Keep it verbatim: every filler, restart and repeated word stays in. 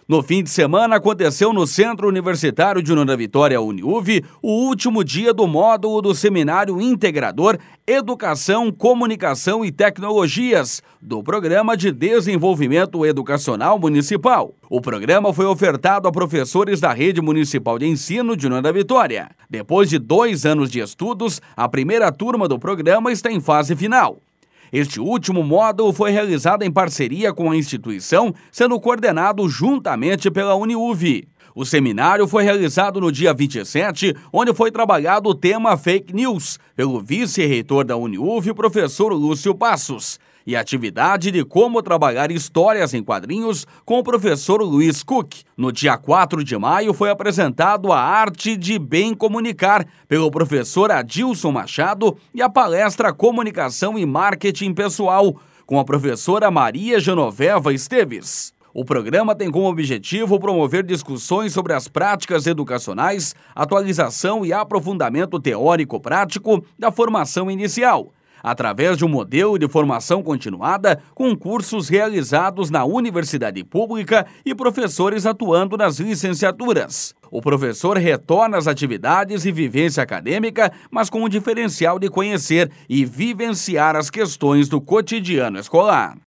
No fim de semana, aconteceu no Centro Universitário de União da Vitória, Uniuv, o último dia do módulo do Seminário Integrador Educação, Comunicação e Tecnologias, do Programa de Desenvolvimento Educacional Municipal. O programa foi ofertado a professores da Rede Municipal de Ensino de União da Vitória. Depois de dois anos de estudos, a primeira turma do programa está em fase final. Este último módulo foi realizado em parceria com a instituição, sendo coordenado juntamente pela Uniuv. O seminário foi realizado no dia vinte e sete, onde foi trabalhado o tema Fake News, pelo vice-reitor da Uniuv, professor Lúcio Passos, e a atividade de como trabalhar histórias em quadrinhos com o professor Luiz Cook. No dia quatro de maio foi apresentado a Arte de Bem Comunicar, pelo professor Adilson Machado, e a palestra Comunicação e Marketing Pessoal, com a professora Maria Genoveva Esteves. O programa tem como objetivo promover discussões sobre as práticas educacionais, atualização e aprofundamento teórico-prático da formação inicial, através de um modelo de formação continuada com cursos realizados na universidade pública e professores atuando nas licenciaturas. O professor retorna às atividades e vivência acadêmica, mas com o diferencial de conhecer e vivenciar as questões do cotidiano escolar.